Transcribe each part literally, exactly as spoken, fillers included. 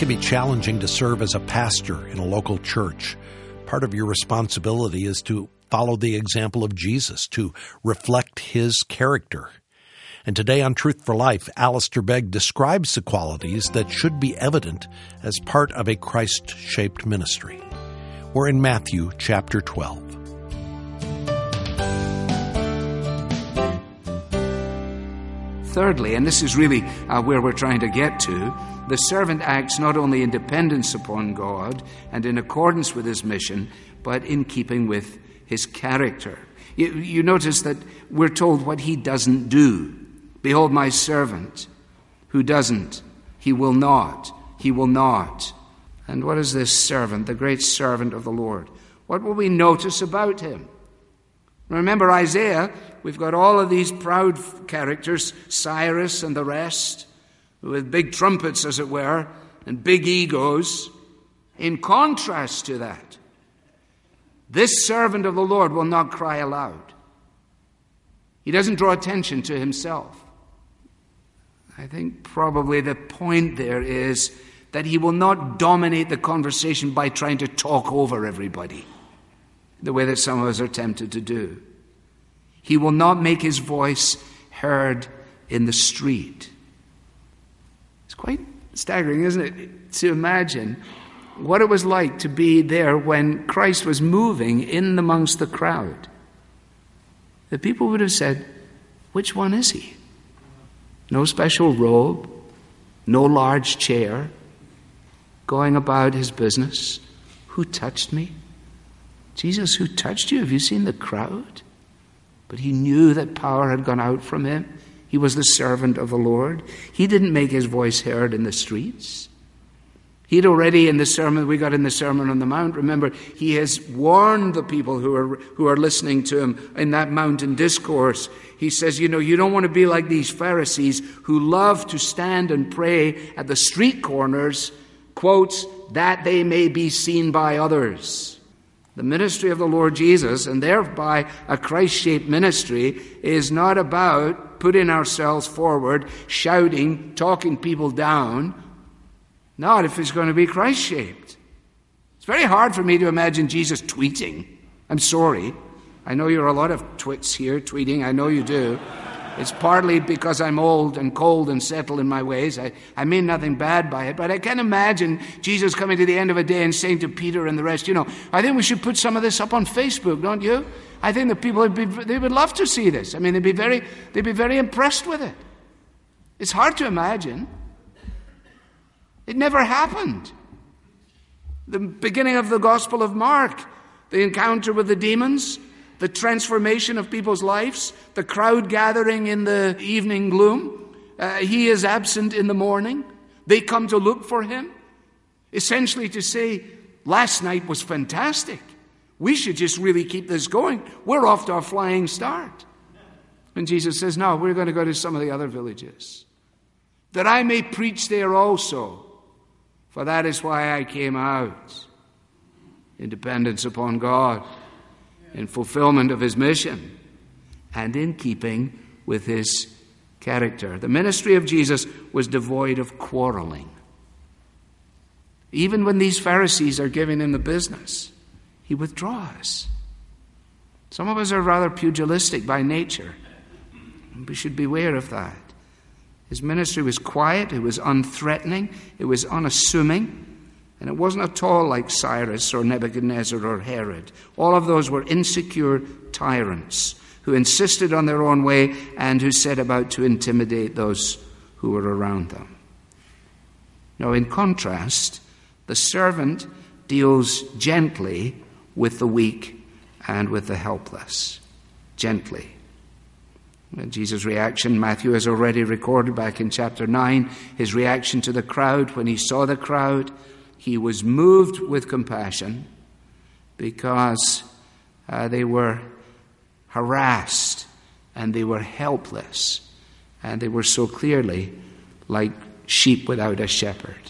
can be challenging to serve as a pastor in a local church. Part of your responsibility is to follow the example of Jesus, to reflect his character. And today on Truth for Life, Alistair Begg describes the qualities that should be evident as part of a Christ-shaped ministry. We're in Matthew chapter twelve. Thirdly, and this is really uh, where we're trying to get to, the servant acts not only in dependence upon God and in accordance with his mission, but in keeping with his character. You, you notice that we're told what he doesn't do. Behold my servant, who doesn't, he will not, he will not. And what is this servant, the great servant of the Lord? What will we notice about him? Remember Isaiah, we've got all of these proud characters, Cyrus and the rest, with big trumpets, as it were, and big egos. In contrast to that, this servant of the Lord will not cry aloud. He doesn't draw attention to himself. I think probably the point there is that he will not dominate the conversation by trying to talk over everybody, the way that some of us are tempted to do. He will not make his voice heard in the street. It's quite staggering, isn't it, to imagine what it was like to be there when Christ was moving in amongst the crowd. The people would have said, which one is he? No special robe, no large chair, going about his business. Who touched me? Jesus, who touched you? Have you seen the crowd? But he knew that power had gone out from him. He was the servant of the Lord. He didn't make his voice heard in the streets. He'd already, in the sermon we got in the Sermon on the Mount, remember, he has warned the people who are who are listening to him in that mountain discourse. He says, you know, you don't want to be like these Pharisees who love to stand and pray at the street corners, quotes, that they may be seen by others. The ministry of the Lord Jesus, and thereby a Christ-shaped ministry, is not about putting ourselves forward, shouting, talking people down. Not if it's going to be Christ-shaped. It's very hard for me to imagine Jesus tweeting. I'm sorry. I know you're a lot of twits here, tweeting. I know you do. It's partly because I'm old and cold and settled in my ways. I, I mean nothing bad by it, but I can imagine Jesus coming to the end of a day and saying to Peter and the rest, you know, I think we should put some of this up on Facebook, don't you? I think the people would be, they would love to see this. I mean, they'd be very, they'd be very impressed with it. It's hard to imagine. It never happened. The beginning of the Gospel of Mark, the encounter with the demons, the transformation of people's lives, the crowd gathering in the evening gloom. Uh, he is absent in the morning. They come to look for him, essentially to say, last night was fantastic. We should just really keep this going. We're off to a flying start. And Jesus says, no, we're going to go to some of the other villages, that I may preach there also. For that is why I came out, in dependence upon God, in fulfillment of his mission, and in keeping with his character. The ministry of Jesus was devoid of quarreling. Even when these Pharisees are giving him the business, he withdraws. Some of us are rather pugilistic by nature. We should beware of that. His ministry was quiet, it was unthreatening, it was unassuming, and it wasn't at all like Cyrus or Nebuchadnezzar or Herod. All of those were insecure tyrants who insisted on their own way and who set about to intimidate those who were around them. Now, in contrast, the servant deals gently with the weak and with the helpless. Gently. Jesus' reaction, Matthew has already recorded back in chapter nine, his reaction to the crowd. When he saw the crowd, he was moved with compassion because uh, they were harassed and they were helpless and they were so clearly like sheep without a shepherd.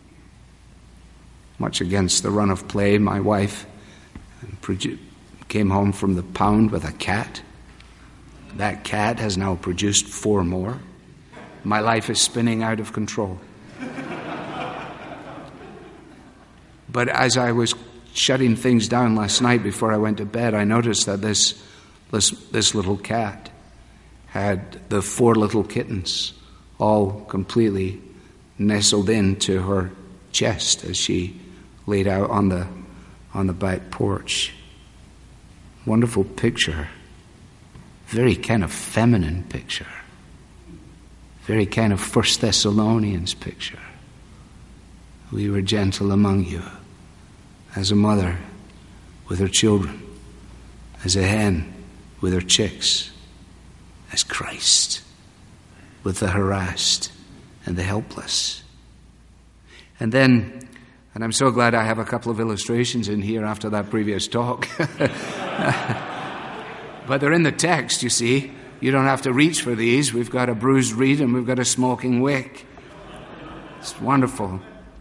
Much against the run of play, my wife came home from the pound with a cat. That cat has now produced four more. My life is spinning out of control. But as I was shutting things down last night before I went to bed, I noticed that this this, this little cat had the four little kittens all completely nestled into her chest as she laid out on the on the back porch. Wonderful picture. Very kind of feminine picture. Very kind of First Thessalonians picture. We were gentle among you, as a mother with her children, as a hen with her chicks, as Christ with the harassed and the helpless. And then, and I'm so glad I have a couple of illustrations in here after that previous talk. But they're in the text, you see. You don't have to reach for these. We've got a bruised reed and we've got a smoking wick. It's wonderful.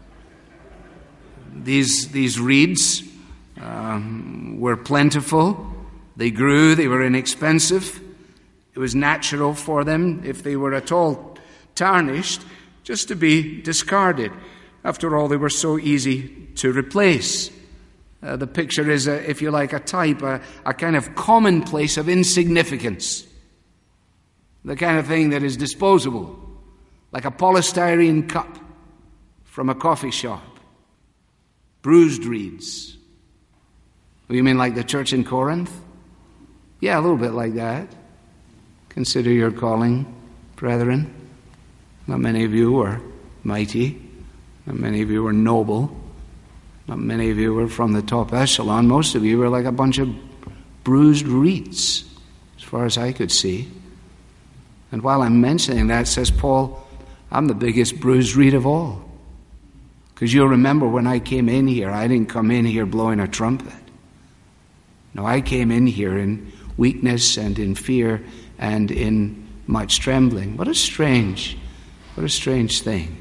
These, these reeds um, were plentiful. They grew. They were inexpensive. It was natural for them, if they were at all tarnished, just to be discarded. After all, they were so easy to replace. Uh, the picture is, a, if you like, a type, a, a kind of commonplace of insignificance. The kind of thing that is disposable, like a polystyrene cup from a coffee shop. Bruised reeds. You mean like the church in Corinth? Yeah, a little bit like that. Consider your calling, brethren. Not many of you were mighty. Not many of you were noble. Not many of you were from the top echelon. Most of you were like a bunch of bruised reeds, as far as I could see. And while I'm mentioning that, says Paul, I'm the biggest bruised reed of all. Because you'll remember when I came in here, I didn't come in here blowing a trumpet. No, I came in here in weakness and in fear and in much trembling. What a strange, what a strange thing.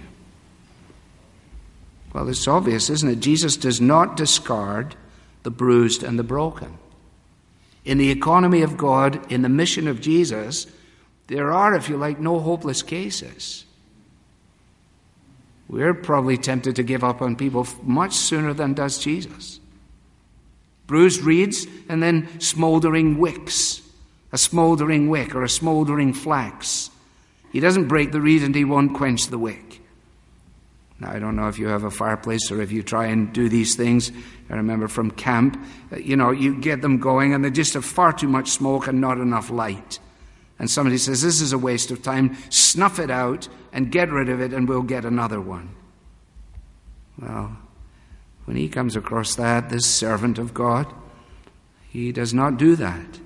Well, it's obvious, isn't it? Jesus does not discard the bruised and the broken. In the economy of God, in the mission of Jesus, there are, if you like, no hopeless cases. We're probably tempted to give up on people much sooner than does Jesus. Bruised reeds and then smoldering wicks. A smoldering wick or a smoldering flax. He doesn't break the reed and he won't quench the wick. Now, I don't know if you have a fireplace or if you try and do these things. I remember from camp, you know, you get them going and they just have far too much smoke and not enough light. And somebody says, this is a waste of time. Snuff it out and get rid of it and we'll get another one. Well, when he comes across that, this servant of God, he does not do that.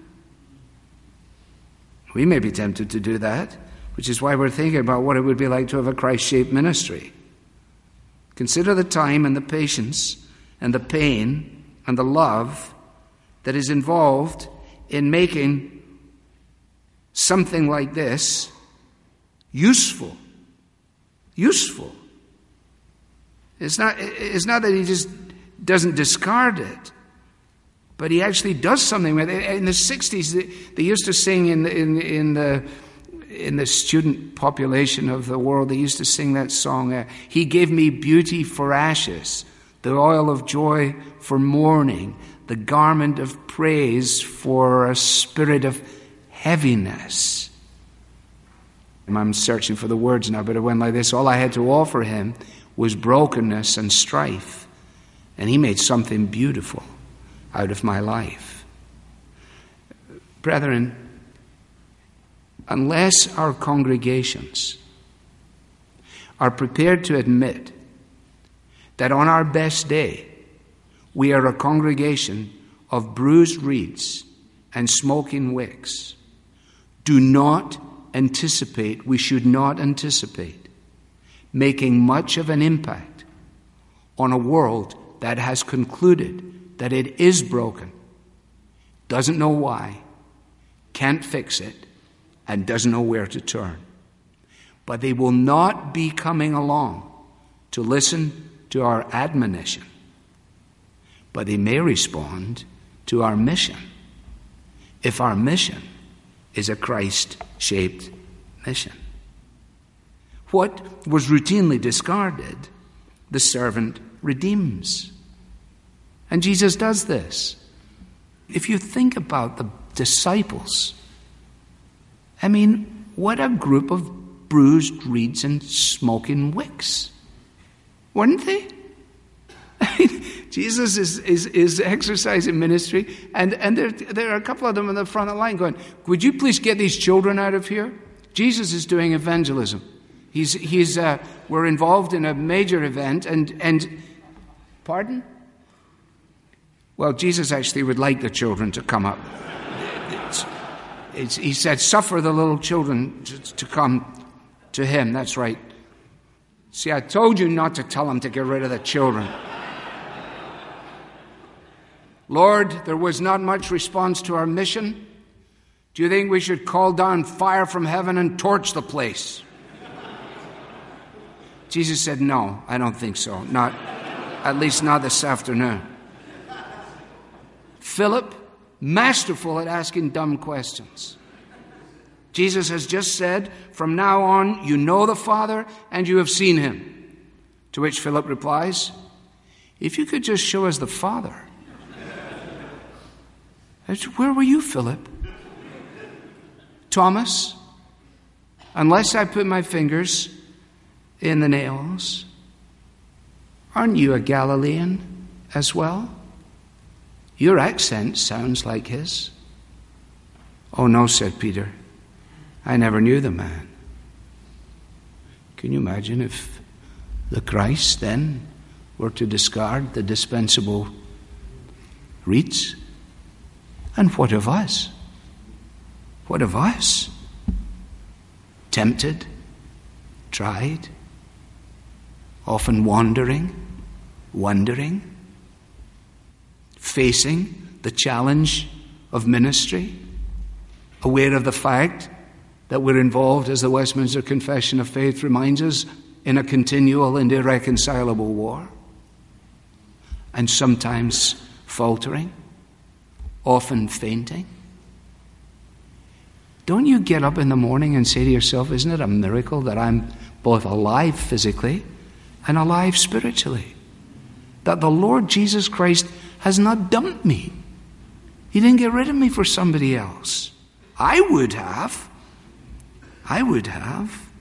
We may be tempted to do that, which is why we're thinking about what it would be like to have a Christ-shaped ministry. Consider the time and the patience and the pain and the love that is involved in making something like this useful. Useful. It's not, it's not that he just doesn't discard it, but he actually does something with it. In the sixties, they, they used to sing in, in, in the in the student population of the world, they used to sing that song, uh, he gave me beauty for ashes, the oil of joy for mourning, the garment of praise for a spirit of heaviness. I'm searching for the words now, but it went like this. All I had to offer him was brokenness and strife, and he made something beautiful out of my life. Brethren, unless our congregations are prepared to admit that on our best day we are a congregation of bruised reeds and smoking wicks, do not anticipate, we should not anticipate making much of an impact on a world that has concluded that it is broken, doesn't know why, can't fix it, and doesn't know where to turn. But they will not be coming along to listen to our admonition, but they may respond to our mission, if our mission is a Christ-shaped mission. What was routinely discarded, the servant redeems. And Jesus does this. If you think about the disciples, I mean, what a group of bruised reeds and smoking wicks, weren't they? I mean, Jesus is, is, is exercising ministry, and, and there, there are a couple of them in the front of the line going, would you please get these children out of here? Jesus is doing evangelism. He's, he's, uh, we're involved in a major event, and, and, pardon? Well, Jesus actually would like the children to come up. It's, it's, he said, suffer the little children to, to come to him. That's right. See, I told you not to tell him to get rid of the children. Lord, there was not much response to our mission. Do you think we should call down fire from heaven and torch the place? Jesus said, no, I don't think so. Not, at least not this afternoon. Philip, masterful at asking dumb questions. Jesus has just said, from now on, you know the Father and you have seen him. To which Philip replies, if you could just show us the Father. Where were you, Philip? Thomas, unless I put my fingers in the nails, aren't you a Galilean as well? Your accent sounds like his. Oh no, said Peter. I never knew the man. Can you imagine if the Christ then were to discard the dispensable reeds? And what of us? What of us? Tempted, tried, often wandering, wondering, facing the challenge of ministry, aware of the fact that we're involved, as the Westminster Confession of Faith reminds us, in a continual and irreconcilable war, and sometimes faltering, often fainting. Don't you get up in the morning and say to yourself, isn't it a miracle that I'm both alive physically and alive spiritually? That the Lord Jesus Christ has not dumped me. He didn't get rid of me for somebody else. I would have. I would have.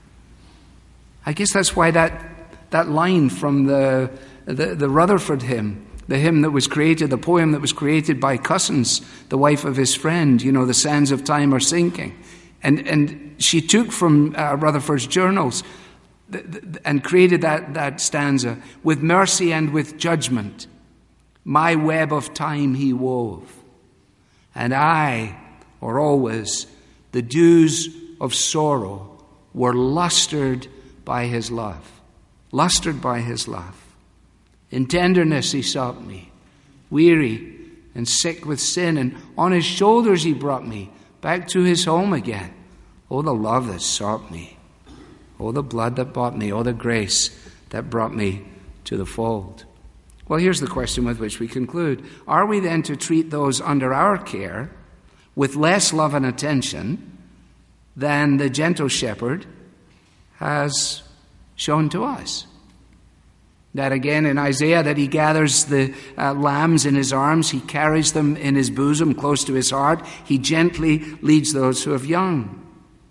I guess that's why that that line from the, the, the Rutherford hymn, the hymn that was created, the poem that was created by Cousins, the wife of his friend, you know, the sands of time are sinking. And and she took from uh, Rutherford's journals th- th- and created that, that stanza, with mercy and with judgment, my web of time he wove. And I, or always, the dews of sorrow were lustered by his love. Lustered by his love. In tenderness he sought me, weary and sick with sin, and on his shoulders he brought me back to his home again. Oh, the love that sought me. Oh, the blood that bought me. Oh, the grace that brought me to the fold. Well, here's the question with which we conclude. Are we then to treat those under our care with less love and attention than the gentle shepherd has shown to us? That again in Isaiah, that he gathers the uh, lambs in his arms, he carries them in his bosom close to his heart, he gently leads those who have young.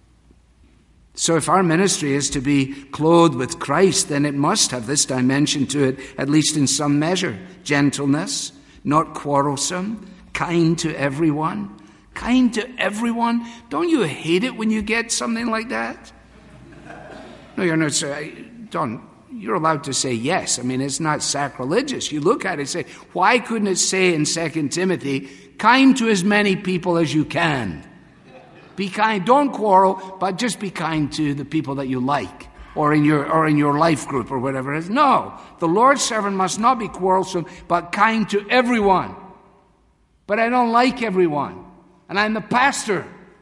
So if our ministry is to be clothed with Christ, then it must have this dimension to it, at least in some measure. Gentleness, not quarrelsome, kind to everyone. Kind to everyone. Don't you hate it when you get something like that? No, you're not saying, don't. You're allowed to say yes. I mean, it's not sacrilegious. You look at it and say, why couldn't it say in Second Timothy, kind to as many people as you can? Be kind. Don't quarrel, but just be kind to the people that you like, or in your or in your life group, or whatever it is. No, the Lord's servant must not be quarrelsome, but kind to everyone. But I don't like everyone, and I'm the pastor,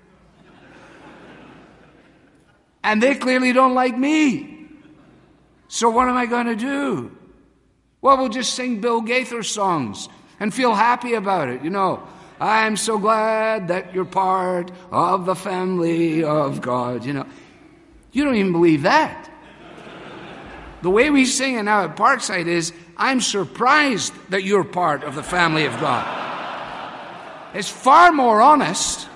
and they clearly don't like me. So what am I going to do? Well, we'll just sing Bill Gaither songs and feel happy about it. You know, I'm so glad that you're part of the family of God. You know, you don't even believe that. The way we sing it now at Parkside is, I'm surprised that you're part of the family of God. It's far more honest.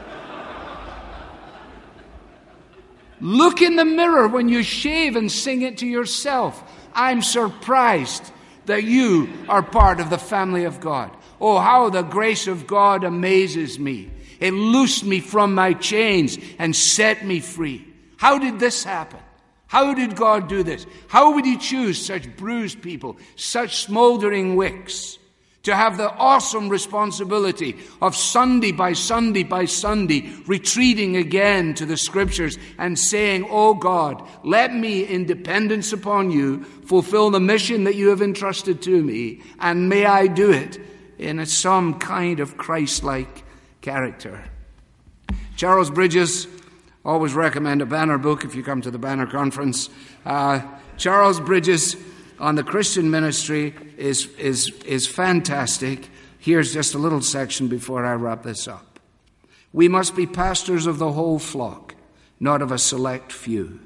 Look in the mirror when you shave and sing it to yourself. I'm surprised that you are part of the family of God. Oh, how the grace of God amazes me. It loosed me from my chains and set me free. How did this happen? How did God do this? How would he choose such bruised people, such smoldering wicks, to have the awesome responsibility of Sunday by Sunday by Sunday retreating again to the Scriptures and saying, oh God, let me, in dependence upon you, fulfill the mission that you have entrusted to me, and may I do it in a, some kind of Christ-like character. Charles Bridges, always recommend a Banner book if you come to the Banner Conference. Uh, Charles Bridges on the Christian ministry is, is, is fantastic. Here's just a little section before I wrap this up. We must be pastors of the whole flock, not of a select few,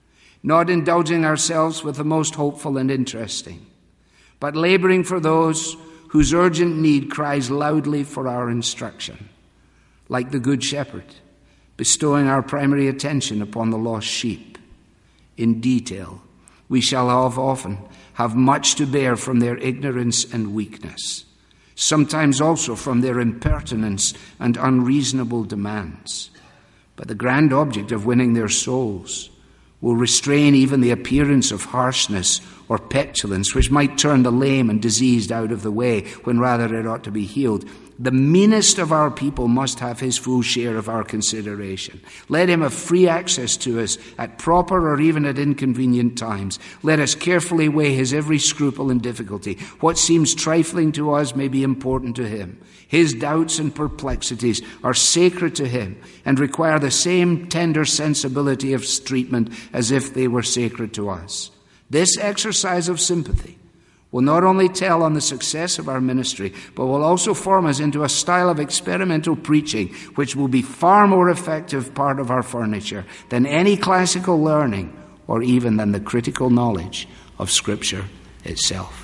not indulging ourselves with the most hopeful and interesting, but laboring for those whose urgent need cries loudly for our instruction, like the Good Shepherd, bestowing our primary attention upon the lost sheep. In detail, we shall have often have much to bear from their ignorance and weakness, sometimes also from their impertinence and unreasonable demands. But the grand object of winning their souls will restrain even the appearance of harshness or petulance, which might turn the lame and diseased out of the way, when rather it ought to be healed. The meanest of our people must have his full share of our consideration. Let him have free access to us at proper or even at inconvenient times. Let us carefully weigh his every scruple and difficulty. What seems trifling to us may be important to him. His doubts and perplexities are sacred to him and require the same tender sensibility of treatment as if they were sacred to us. This exercise of sympathy will not only tell on the success of our ministry, but will also form us into a style of experimental preaching which will be far more effective part of our furniture than any classical learning or even than the critical knowledge of Scripture itself.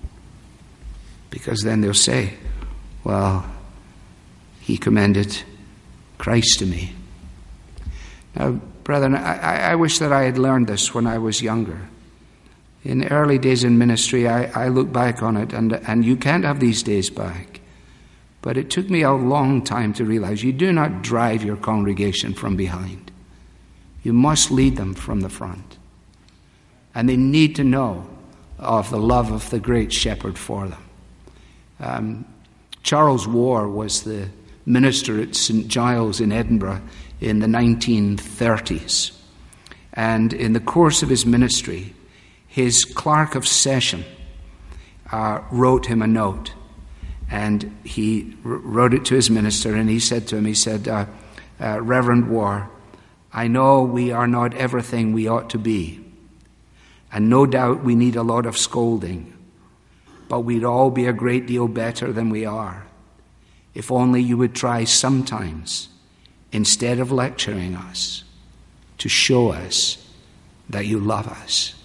Because then they'll say, well, he commended Christ to me. Now, brethren, I, I wish that I had learned this when I was younger. In the early days in ministry, I, I look back on it, and, and you can't have these days back. But it took me a long time to realize you do not drive your congregation from behind. You must lead them from the front. And they need to know of the love of the great shepherd for them. Um, Charles Warr was the minister at Saint Giles in Edinburgh in the nineteen thirties. And in the course of his ministry, his clerk of session uh, wrote him a note, and he r- wrote it to his minister, and he said to him, he said, uh, uh, Reverend Warr, I know we are not everything we ought to be, and no doubt we need a lot of scolding, but we'd all be a great deal better than we are if only you would try sometimes, instead of lecturing us, to show us that you love us.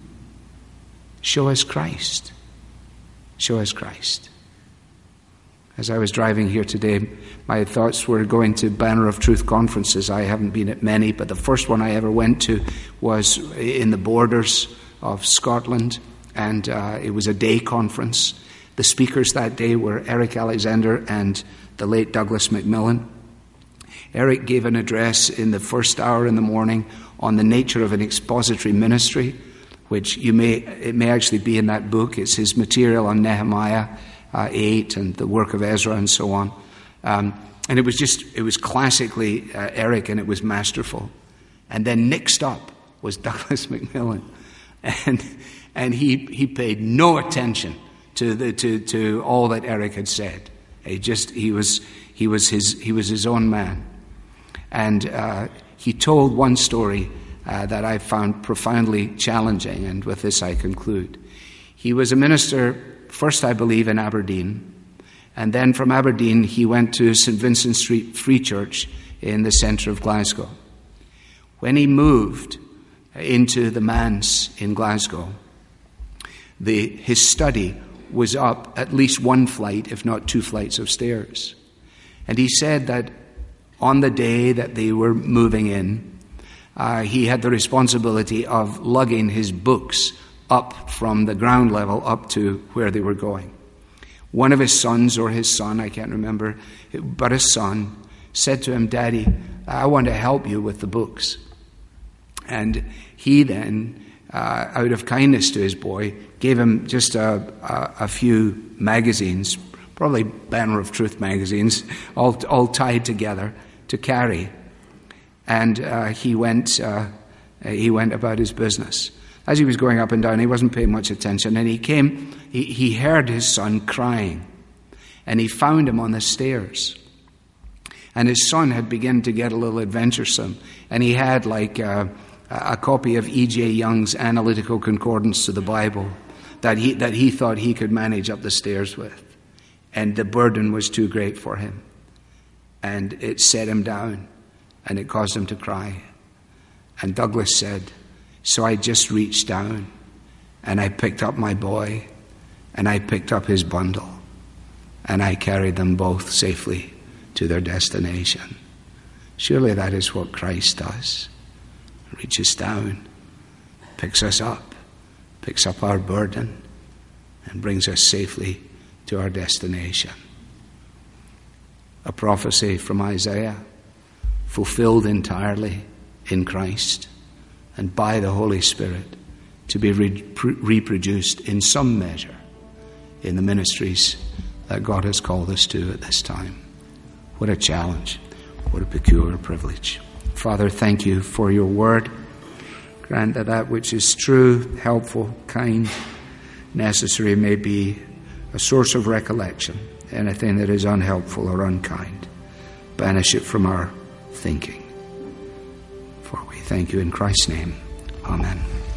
Show us Christ. Show us Christ. As I was driving here today, my thoughts were going to Banner of Truth conferences. I haven't been at many, but the first one I ever went to was in the borders of Scotland, and uh, it was a day conference. The speakers that day were Eric Alexander and the late Douglas McMillan. Eric gave an address in the first hour in the morning on the nature of an expository ministry, which you may it may actually be in that book. It's his material on Nehemiah uh, eight and the work of Ezra and so on. Um, and it was just, it was classically uh, Eric, and it was masterful. And then next up was Douglas McMillan. And and he, he paid no attention to the to, to all that Eric had said. He just he was he was his he was his own man. And uh, he told one story Uh, that I found profoundly challenging, and with this I conclude. He was a minister, first I believe in Aberdeen, and then from Aberdeen he went to Saint Vincent Street Free Church in the centre of Glasgow. When he moved into the manse in Glasgow, the, his study was up at least one flight, if not two flights of stairs. And he said that on the day that they were moving in, uh, he had the responsibility of lugging his books up from the ground level up to where they were going. One of his sons, or his son, I can't remember, but his son said to him, "Daddy, I want to help you with the books." And he then, uh, out of kindness to his boy, gave him just a, a, a few magazines, probably Banner of Truth magazines, all, all tied together to carry. And uh, he went uh, he went about his business. As he was going up and down, he wasn't paying much attention, and he came, he, he heard his son crying, and he found him on the stairs. And his son had begun to get a little adventuresome, and he had like uh, a copy of E J Young's Analytical Concordance to the Bible that he that he thought he could manage up the stairs with. And the burden was too great for him. And it set him down, and it caused him to cry. And Douglas said, "So I just reached down, and I picked up my boy, and I picked up his bundle, and I carried them both safely to their destination." Surely that is what Christ does. Reaches down, picks us up, picks up our burden, and brings us safely to our destination. A prophecy from Isaiah, fulfilled entirely in Christ and by the Holy Spirit, to be re- reproduced in some measure in the ministries that God has called us to at this time. What a challenge. What a peculiar privilege. Father, thank you for your word. Grant that that which is true, helpful, kind, necessary may be a source of recollection. Anything that is unhelpful or unkind, banish it from our thinking. For we thank you in Christ's name. Amen.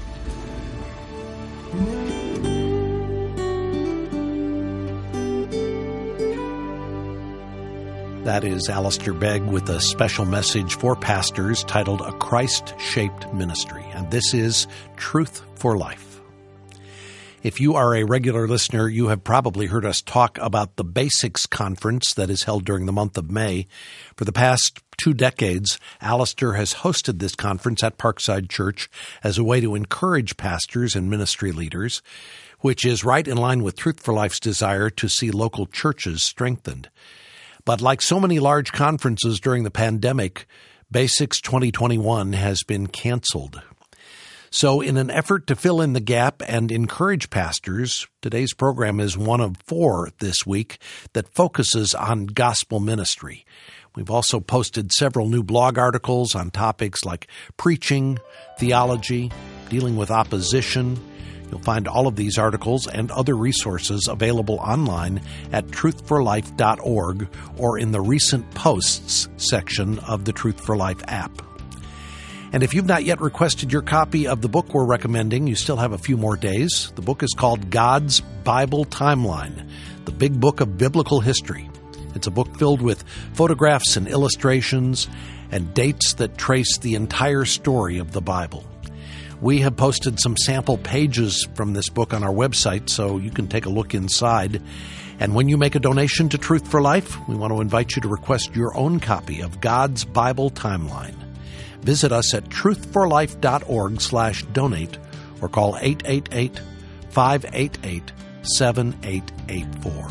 That is Alistair Begg with a special message for pastors titled A Christ-Shaped Ministry. And this is Truth for Life. If you are a regular listener, you have probably heard us talk about the Basics Conference that is held during the month of May. For the past two decades, Alistair has hosted this conference at Parkside Church as a way to encourage pastors and ministry leaders, which is right in line with Truth for Life's desire to see local churches strengthened. But like so many large conferences during the pandemic, Basics twenty twenty-one has been canceled. So in an effort to fill in the gap and encourage pastors, today's program is one of four this week that focuses on gospel ministry. We've also posted several new blog articles on topics like preaching, theology, dealing with opposition. You'll find all of these articles and other resources available online at truth for life dot org or in the recent posts section of the Truth for Life app. And if you've not yet requested your copy of the book we're recommending, you still have a few more days. The book is called God's Bible Timeline, the Big Book of Biblical History. It's a book filled with photographs and illustrations and dates that trace the entire story of the Bible. We have posted some sample pages from this book on our website, so you can take a look inside. And when you make a donation to Truth for Life, we want to invite you to request your own copy of God's Bible Timeline. Visit us at truth for life dot org slash donate or call eight eight eight, five eight eight, seven eight eight four.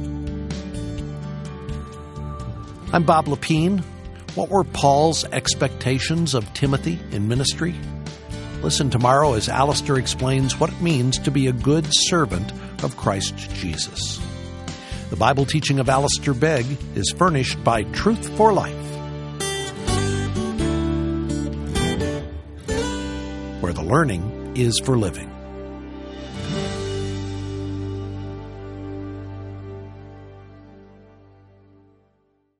I'm Bob Lepine. What were Paul's expectations of Timothy in ministry? Listen tomorrow as Alistair explains what it means to be a good servant of Christ Jesus. The Bible teaching of Alistair Begg is furnished by Truth for Life, where the learning is for living.